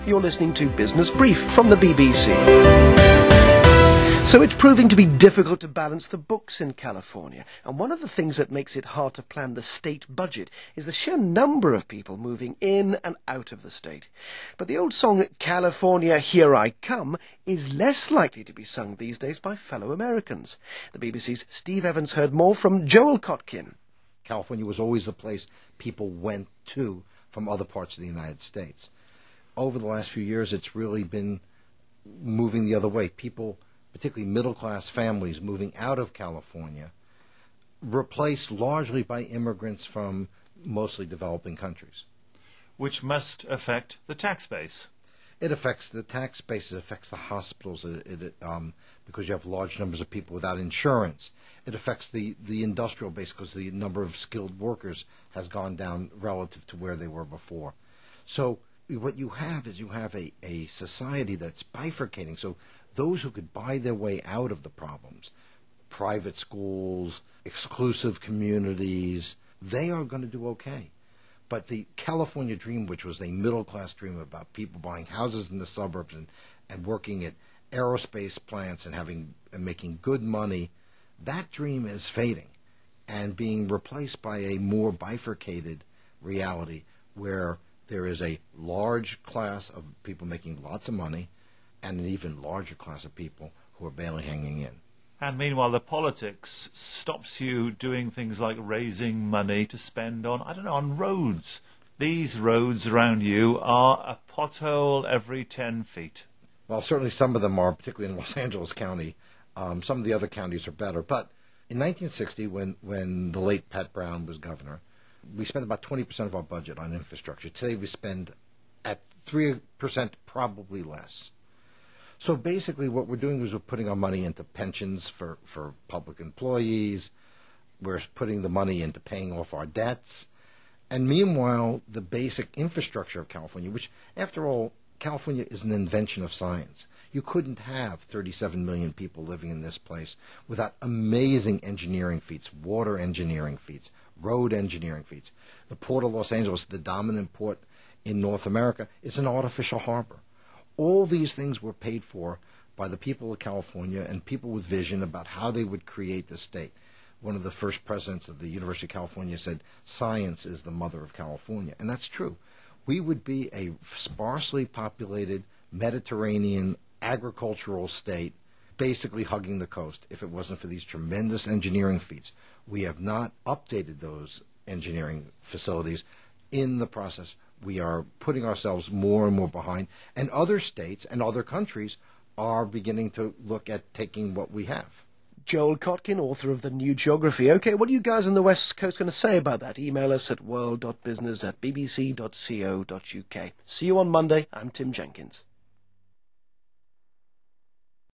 You're listening to Business Brief from the BBC. So it's proving to be difficult to balance the books in California. And one of the things that makes it hard to plan the state budget is the sheer number of people moving in and out of the state. But the old song, California, Here I Come, is less likely to be sung these days by fellow Americans. The BBC's Steve Evans heard more from Joel Kotkin. California was always the place people went to from other parts of the United States. Over the last few years, it's really been moving the other way. People, particularly middle-class families, moving out of California, replaced largely by immigrants from mostly developing countries. Which must affect the tax base. It affects the tax base. It affects the hospitals because you have large numbers of people without insurance. It affects the industrial base because the number of skilled workers has gone down relative to where they were before. So what you have is a society that's bifurcating. So those who could buy their way out of the problems, private schools, exclusive communities, they are going to do okay. But the California dream, which was a middle-class dream about people buying houses in the suburbs and working at aerospace plants and making good money, that dream is fading and being replaced by a more bifurcated reality where there is a large class of people making lots of money and an even larger class of people who are barely hanging in. And meanwhile, the politics stops you doing things like raising money to spend on roads. These roads around you are a pothole every 10 feet. Well, certainly some of them are, particularly in Los Angeles County. Some of the other counties are better. But in 1960, when the late Pat Brown was governor, we spent about 20% of our budget on infrastructure. Today we spend at 3%, probably less. So basically what we're doing is we're putting our money into pensions for public employees. We're putting the money into paying off our debts. And meanwhile, the basic infrastructure of California, which, after all, California is an invention of science. You couldn't have 37 million people living in this place without amazing engineering feats, water engineering feats, road engineering feats. The Port of Los Angeles, the dominant port in North America, is an artificial harbor. All these things were paid for by the people of California and people with vision about how they would create the state. One of the first presidents of the University of California said, "Science is the mother of California." And that's true. We would be a sparsely populated Mediterranean agricultural state basically hugging the coast if it wasn't for these tremendous engineering feats. We have not updated those engineering facilities. In the process, we are putting ourselves more and more behind, and other states and other countries are beginning to look at taking what we have. Joel Kotkin, author of The New Geography. OK, what are you guys on the West Coast going to say about that? Email us at world.business@bbc.co.uk. See you on Monday. I'm Tim Jenkins.